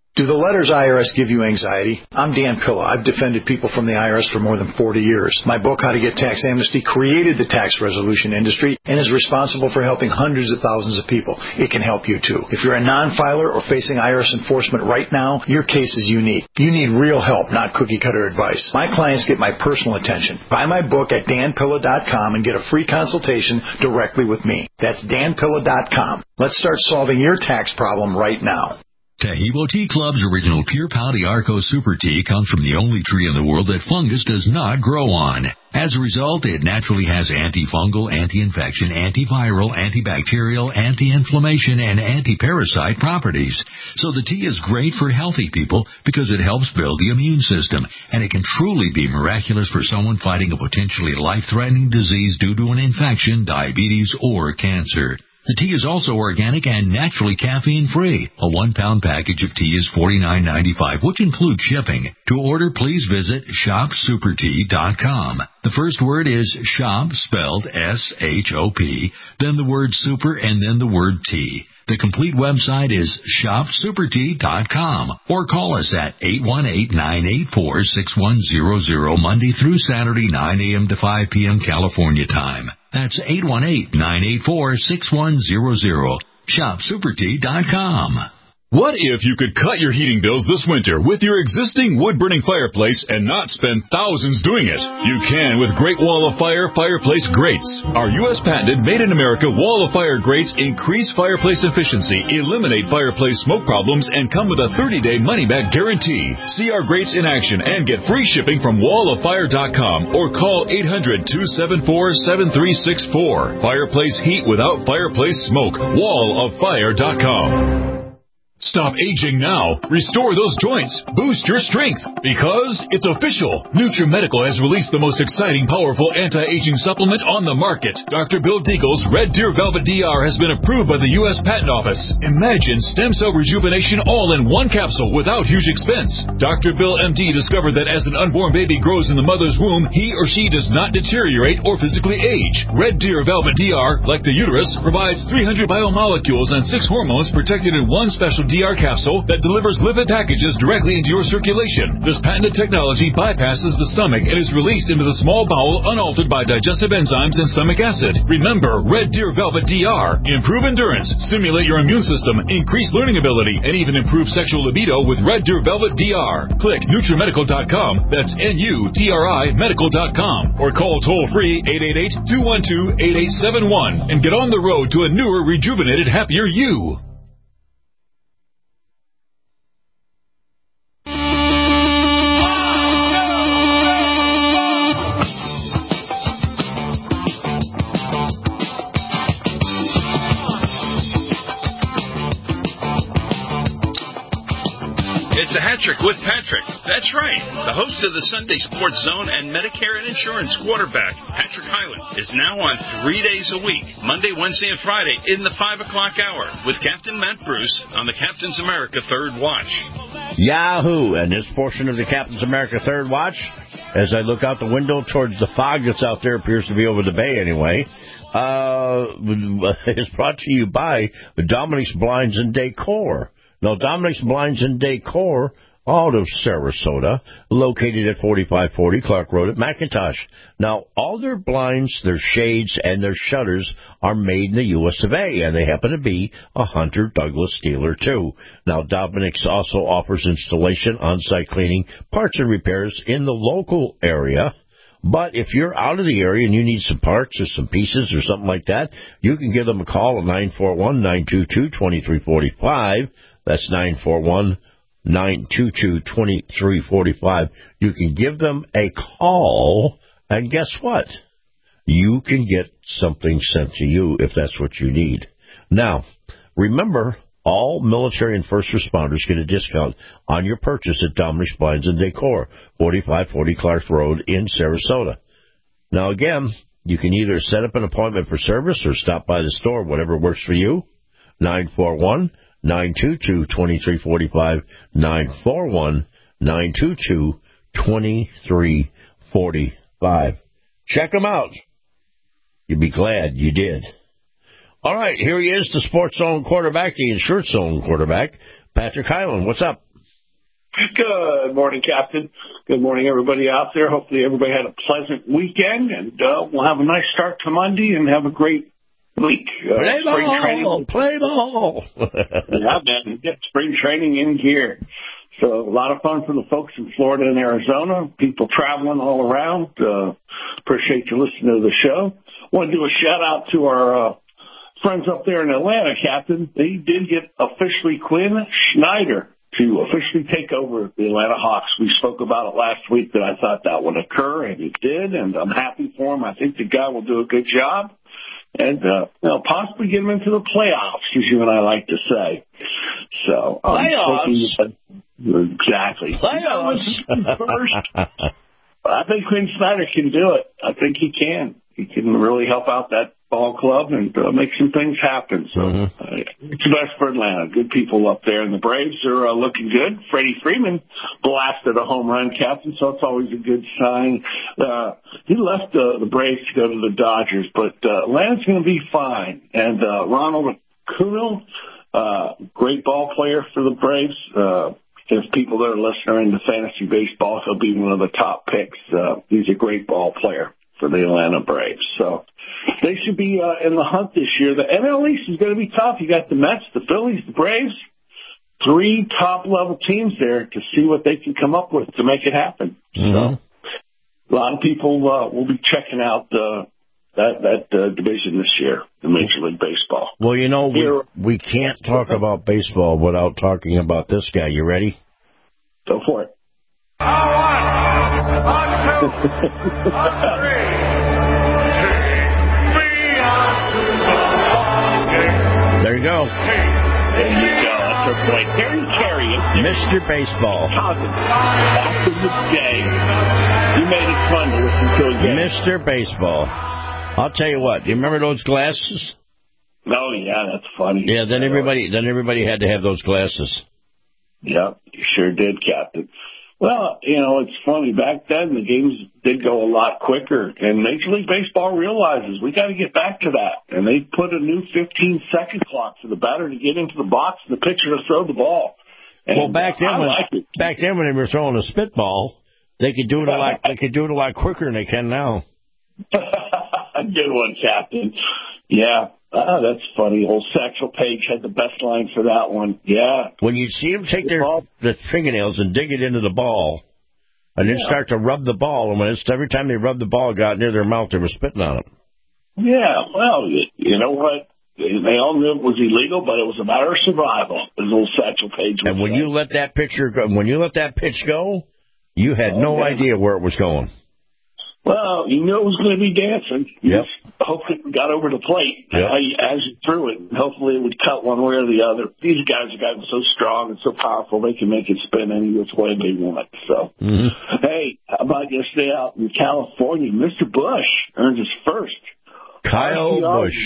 S19: Do the letters I R S give you anxiety? I'm Dan Pilla. I've defended people from the I R S for more than forty years. My book, How to Get Tax Amnesty, created the tax resolution industry and is responsible for helping hundreds of thousands of people. It can help you, too. If you're a non-filer or facing I R S enforcement right now, your case is unique. You need real help, not cookie-cutter advice. My clients get my personal attention. Buy my book at dan pilla dot com and get a free consultation directly with me. That's dan pilla dot com. Let's start solving your tax problem right now.
S20: Tahibo Tea Club's original Pure Pau d'Arco Super Tea comes from the only tree in the world that fungus does not grow on. As a result, it naturally has antifungal, anti-infection, antiviral, antibacterial, anti-inflammation, and anti-parasite properties. So the tea is great for healthy people because it helps build the immune system, and it can truly be miraculous for someone fighting a potentially life-threatening disease due to an infection, diabetes, or cancer. The tea is also organic and naturally caffeine-free. A one-pound package of tea is forty-nine ninety-five, which includes shipping. To order, please visit shop super tea dot com. The first word is shop, spelled S H O P, then the word super, and then the word tea. The complete website is shop super tea dot com, or call us at eight one eight, nine eight four, six one zero zero, Monday through Saturday, nine a.m. to five p.m. California time. That's eight one eight, nine eight four, six one zero zero. shop super tea dot com.
S21: What if you could cut your heating bills this winter with your existing wood-burning fireplace and not spend thousands doing it? You can with Great Wall of Fire fireplace grates. Our U S patented made-in-America Wall of Fire grates increase fireplace efficiency, eliminate fireplace smoke problems, and come with a thirty-day money-back guarantee. See our grates in action and get free shipping from wall of fire dot com or call eight hundred, two seven four, seven three six four. Fireplace heat without fireplace smoke. wall of fire dot com. Stop aging now. Restore those joints. Boost your strength. Because it's official. NutriMedical has released the most exciting, powerful anti-aging supplement on the market. Doctor Bill Deagle's Red Deer Velvet D R has been approved by the U S Patent Office. Imagine stem cell rejuvenation all in one capsule without huge expense. Doctor Bill M D discovered that as an unborn baby grows in the mother's womb, he or she does not deteriorate or physically age. Red Deer Velvet D R, like the uterus, provides three hundred biomolecules and six hormones protected in one special D R capsule that delivers lipid packages directly into your circulation. This patented technology bypasses the stomach and is released into the small bowel unaltered by digestive enzymes and stomach acid. Remember, Red Deer Velvet D R. Improve endurance, stimulate your immune system, increase learning ability, and even improve sexual libido with Red Deer Velvet D R. Click NutriMedical dot com. That's N U T R I medical dot com. Or call toll-free eight eight eight, two one two, eight eight seven one and get on the road to a newer, rejuvenated, happier you.
S22: It's a hat trick with Patrick. That's right. The host of the Sunday Sports Zone and Medicare and Insurance quarterback, Patrick Hyland, is now on three days a week, Monday, Wednesday, and Friday in the five o'clock hour with Captain Matt Bruce on the Captain's America Third Watch.
S5: Yahoo! And this portion of the Captain's America Third Watch, as I look out the window towards the fog that's out there, appears to be over the bay anyway, uh, is brought to you by Dominic's Blinds and Decor. Now, Dominic's Blinds and Decor, out of Sarasota, located at forty-five forty Clark Road at McIntosh. Now, all their blinds, their shades, and their shutters are made in the U S of A, and they happen to be a Hunter Douglas dealer, too. Now, Dominic's also offers installation, on-site cleaning, parts and repairs in the local area. But if you're out of the area and you need some parts or some pieces or something like that, you can give them a call at nine four one, nine two two, two three four five. That's nine four one, nine two two, two three four five. You can give them a call, and guess what? You can get something sent to you if that's what you need. Now, remember, all military and first responders get a discount on your purchase at Dominic's Blinds and Decor, forty-five forty Clark Road in Sarasota. Now, again, you can either set up an appointment for service or stop by the store, whatever works for you. nine four one, nine two two, two three four five, nine four one, nine two two, two three four five. Check them out. You'll be glad you did. All right, here he is, the Sports Zone quarterback, the Insurance Zone quarterback, Patrick Hyland. What's up?
S1: Good morning, Captain. Good morning, everybody out there. Hopefully everybody had a pleasant weekend, and uh, we'll have a nice start to Monday and have a great week. Uh,
S5: play
S1: spring
S5: ball,
S1: training.
S5: play ball.
S1: Yeah, man, get spring training in gear. So a lot of fun for the folks in Florida and Arizona, people traveling all around. Uh, appreciate you listening to the show. Want to do a shout-out to our uh, friends up there in Atlanta, Captain. They did get officially Quinn Snyder to officially take over the Atlanta Hawks. We spoke about it last week that I thought that would occur, and it did, and I'm happy for him. I think the guy will do a good job and uh, you know, possibly get him into the playoffs, as you and I like to say. So
S5: playoffs?
S1: Um, exactly.
S5: Playoffs?
S1: First, I think Quinn Snyder can do it. I think he can. He can really help out that ball club and uh, make some things happen. So mm-hmm. uh, it's the best for Atlanta. Good people up there. And the Braves are uh, looking good. Freddie Freeman blasted a home run, Captain, so it's always a good sign. Uh, he left uh, the Braves to go to the Dodgers, but uh, Atlanta's going to be fine. And uh, Ronald Acuña, uh, great ball player for the Braves. Uh, if people that are listening are into fantasy baseball, he'll be one of the top picks. Uh, he's a great ball player for the Atlanta Braves. So they should be uh, in the hunt this year. The N L East is going to be tough. You got the Mets, the Phillies, the Braves, three top-level teams there to see what they can come up with to make it happen. Mm-hmm. So a lot of people uh, will be checking out uh, that, that uh, division this year in Major League Baseball.
S5: Well, you know, we, we can't talk about baseball without talking about this guy. You ready?
S1: Go for it.
S5: There you go.
S1: There you go. That's our boy, Terry Carey.
S5: Mister Baseball.
S1: Back in the day, you made it fun to listen to again.
S5: Mister Baseball. I'll tell you what. Do you remember those glasses?
S1: Oh yeah, that's funny.
S5: Yeah. Then everybody, then everybody had to have those glasses.
S1: Yep, you sure did, Captain. Well, you know, it's funny. Back then, the games did go a lot quicker, and Major League Baseball realizes we got to get back to that. And they put a new fifteen-second clock for the batter to get into the box and the pitcher to throw the ball. And
S5: well, back then, when,
S1: like
S5: back then when they were throwing a spitball, they could do it a lot. They could do it a lot quicker than they can now.
S1: Good one, Captain. Yeah. Oh, that's funny. Old Satchel Paige had the best line for that one. Yeah.
S5: When you see them take their, their fingernails and dig it into the ball, and then yeah. start to rub the ball, and when it's, every time they rubbed the ball, got near their mouth, they were spitting on it.
S1: Yeah. Well, you, you know what? They all knew it was illegal, but it was a matter of survival. As old Satchel Paige.
S5: And when saying. you let that pitcher go, when you let that pitch go, you had oh, no yeah. idea where it was going.
S1: Well, you knew it was going to be dancing. You
S5: yep.
S1: just hopefully it got over the plate
S5: yep.
S1: as you threw it. Hopefully it would cut one way or the other. These guys have gotten so strong and so powerful, they can make it spin any which way they want. So,
S5: mm-hmm.
S1: hey, how about yesterday out in California? Mister Busch earned his first.
S5: Kyle Busch.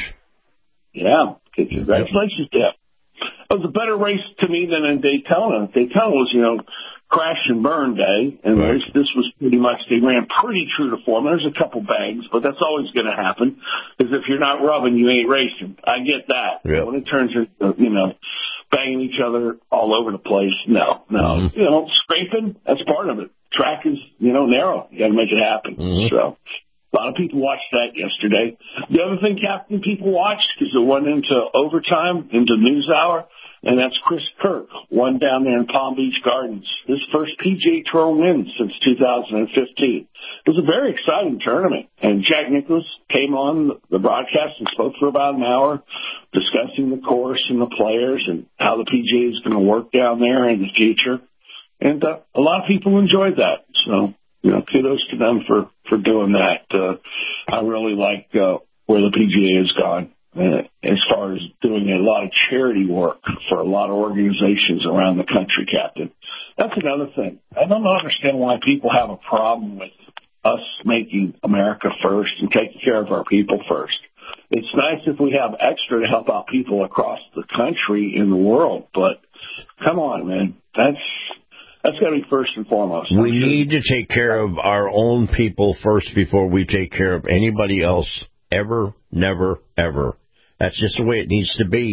S1: Yeah, congratulations to him. It was a better race to me than in Daytona. Daytona was, you know, crash and burn day, and
S5: right.
S1: this, this was pretty much, they ran pretty true to form. There's a couple bangs, but that's always going to happen, because if you're not rubbing, you ain't racing. I get that.
S5: Yeah.
S1: When it turns into, you know, banging each other all over the place, no, no.
S5: Mm-hmm.
S1: You know, scraping, that's part of it. Track is, you know, narrow. You got to make it happen.
S5: Mm-hmm.
S1: So a lot of people watched that yesterday. The other thing, Captain, people watched, because it went into overtime, into news hour, and that's Chris Kirk, won down there in Palm Beach Gardens. His first P G A Tour win since two thousand fifteen. It was a very exciting tournament, and Jack Nicklaus came on the broadcast and spoke for about an hour, discussing the course and the players and how the P G A is going to work down there in the future. And uh, a lot of people enjoyed that. So, you know, kudos to them for, for doing that. Uh, I really like uh, where the P G A has gone. Uh, as far as doing a lot of charity work for a lot of organizations around the country, Captain. That's another thing. I don't understand why people have a problem with us making America first and taking care of our people first. It's nice if we have extra to help out people across the country in the world, but come on, man. That's That's got to be first and foremost.
S5: We need to take care of our own people first before we take care of anybody else. Ever, never, ever. That's just the way it needs to be.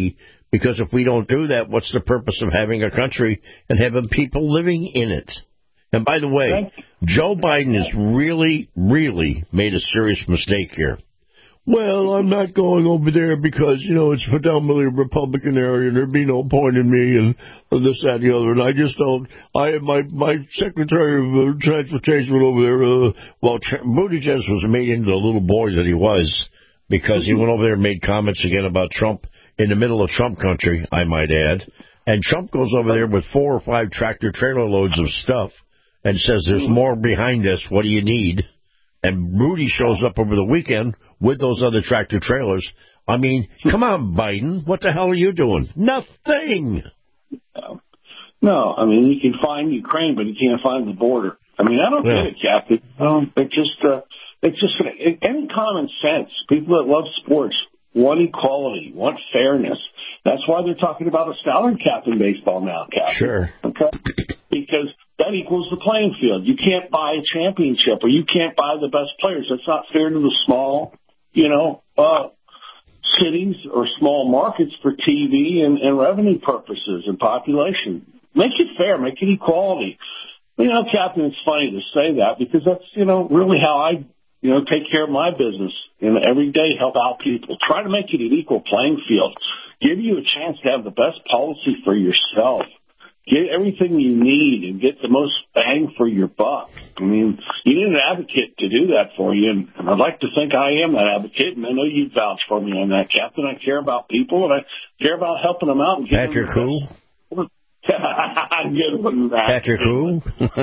S5: Because if we don't do that, what's the purpose of having a country and having people living in it? And by the way, Joe Biden has really, really made a serious mistake here. Well, I'm not going over there because, you know, it's predominantly a Republican area and there'd be no point in me and this, that, and the other. And I just don't, I, my, my Secretary of uh, Transportation went over there, uh, well, Tra- Buttigieg was made into the little boy that he was because he went over there and made comments again about Trump in the middle of Trump country, I might add. And Trump goes over there with four or five tractor trailer loads of stuff and says, there's more behind this. What do you need? And Rudy shows up over the weekend with those other tractor trailers. I mean, come on, Biden. What the hell are you doing? Nothing.
S1: No, I mean, you can find Ukraine, but you can't find the border. I mean, I don't
S5: Yeah.
S1: get it, Captain. Um, it just, uh, it's just it, any common sense. People that love sports want equality, want fairness. That's why they're talking about a salary cap in baseball now, Captain.
S5: Sure.
S1: Okay? Because that equals the playing field. You can't buy a championship or you can't buy the best players. That's not fair to the small, you know, uh, cities or small markets for T V and, and revenue purposes and population. Make it fair. Make it equality. You know, Captain, it's funny to say that because that's, you know, really how I, you know, take care of my business and every day help out people. Try to make it an equal playing field. Give you a chance to have the best policy for yourself. Get everything you need and get the most bang for your buck. I mean, you need an advocate to do that for you, and I'd like to think I am that advocate, and I know you vouch for me on that, Captain. I care about people, and I care about helping them out. And
S5: Patrick who?
S1: I'm good with that.
S5: Patrick who?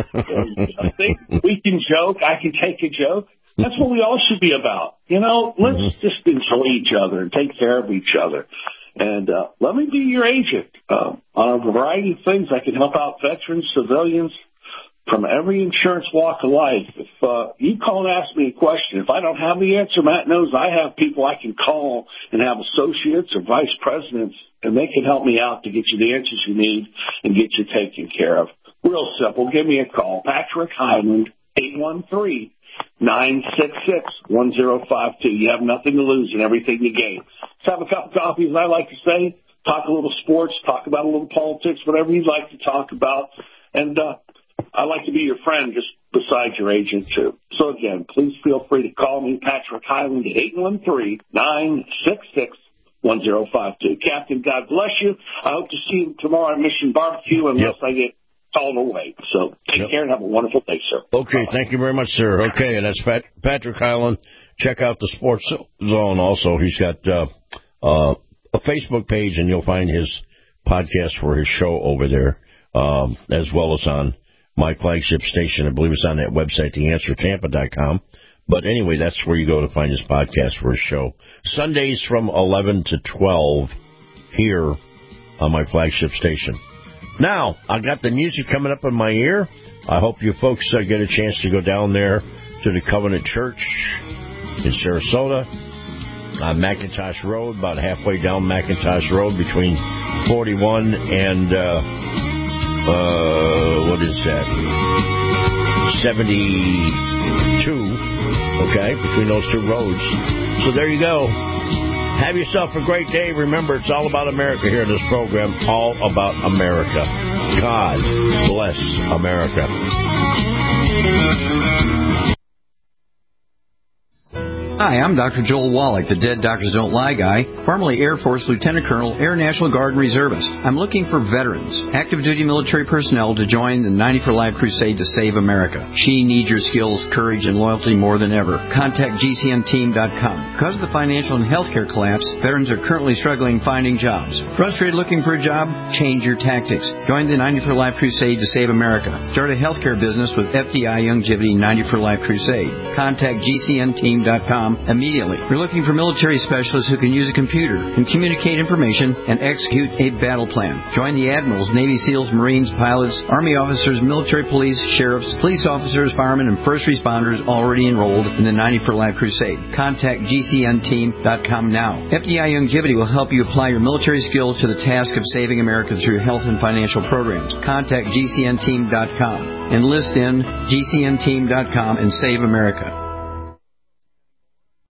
S1: I think we can joke. I can take a joke. That's what we all should be about. You know, let's mm-hmm. just enjoy each other and take care of each other. And uh, let me be your agent uh, on a variety of things. I can help out veterans, civilians, from every insurance walk of life. If uh, you call and ask me a question, if I don't have the answer, Matt knows I have people I can call and have associates or vice presidents, and they can help me out to get you the answers you need and get you taken care of. Real simple. Give me a call. Patrick Highland, eight one three, nine six six, one zero five two. You have nothing to lose and everything to gain. Let's have a cup of coffee, as I like to say. Talk a little sports, talk about a little politics, whatever you'd like to talk about. And uh, I'd like to be your friend just besides your agent, too. So, again, please feel free to call me, Patrick Highland, at eight one three, nine six six, one zero five two. Captain, God bless you. I hope to see you tomorrow at Mission Barbecue unless yep. I get called away. So take yep. care and have a wonderful day, sir.
S5: Okay, Bye-bye. Thank you very much, sir. Okay, and that's Pat, Patrick Highland. Check out the Sports Zone also. He's got uh, uh, a Facebook page, and you'll find his podcast for his show over there, um, as well as on my flagship station. I believe it's on that website, the answer tampa dot com. But anyway, that's where you go to find his podcast for his show. Sundays from eleven to twelve here on my flagship station. Now, I got the music coming up in my ear. I hope you folks uh, get a chance to go down there to the Covenant Church in Sarasota on McIntosh Road, about halfway down McIntosh Road between forty-one and, uh, uh, what is that, seventy-two, okay, between those two roads. So there you go. Have yourself a great day. Remember, it's all about America here in this program. All about America. God bless America.
S18: Hi, I'm Doctor Joel Wallach, the Dead Doctors Don't Lie guy, formerly Air Force Lieutenant Colonel, Air National Guard and Reservist. I'm looking for veterans, active duty military personnel to join the ninety for Life crusade to save America. She needs your skills, courage, and loyalty more than ever. Contact G C N team dot com. Because of the financial and healthcare collapse, veterans are currently struggling finding jobs. Frustrated looking for a job? Change your tactics. Join the ninety for Life crusade to save America. Start a healthcare business with F D I Youngevity ninety for Life crusade. Contact G C N team dot com immediately. We're looking for military specialists who can use a computer, can communicate information, and execute a battle plan. Join the admirals, Navy SEALs, Marines, pilots, Army officers, military police, sheriffs, police officers, firemen, and first responders already enrolled in the ninety for Life crusade. Contact G C N team dot com now. F D I Youngevity will help you apply your military skills to the task of saving America through health and financial programs. Contact G C N team dot com. Enlist in G C N team dot com and save America.